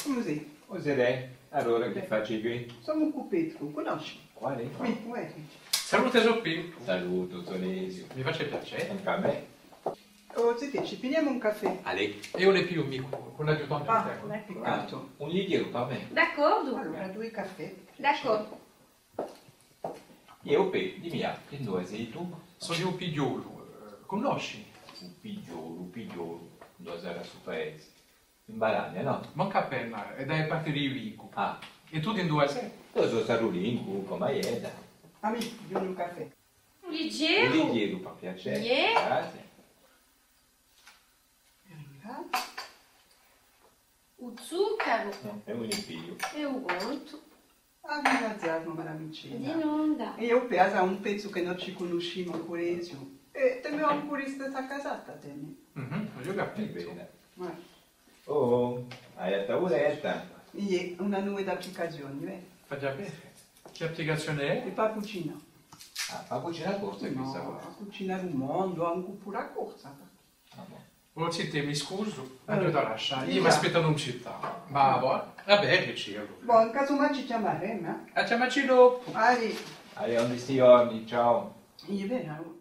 Scusi, Oserei, allora che faccio qui? sono un cupetto, conosci? Quale? Mi guardi. Salute Zoppi, Saluto, Tonesio. mi face piacere. Anche a me. Oh, senti, ci prendiamo un caffè. Allez, Io le più mico, con l'aiutante Ah, interno. peccato. un liquido per me. D'accordo, Allora, due caffè. d'accordo. Io di mia, che dove sei tu? Sono di un pigliolo, conosci? Un pigliolo, dove sarà sul paese? In Balagna, no? Manca penna, è dai parte di Vico. Ah, E tu di dove sei? dove sono Sarulinco, come è da? Amici, vieni un caffè. Un Un leggero. liquido per piacere. Yeah. Grazie. O zucchero No, è un liquido. e o gonto. Ah, mi razziamo, Di maramicina. non dà. E io penso un pezzo che non ci conosciamo ancora. E te mi ho ancora stessa casata, te ne. Io Che capisco. bene. Ma, Oh, hai la tavoletta. è una nuova applicazione, Fa già bene. Che applicazione E è? poi cucina. Ah, ma cucina corsa questa No, cosa. cucinare un mondo, anche pure a corsa. Ah, no. Oh, te mi scuso, ma io da lasciare. Io Sì, mi aspettano in città. Ma vabbè, che ci allora. Boh, in caso mai ci chiameremo, eh? Chiamaci dopo. Allora, Allez, on di stiorni, ciao. io verrò.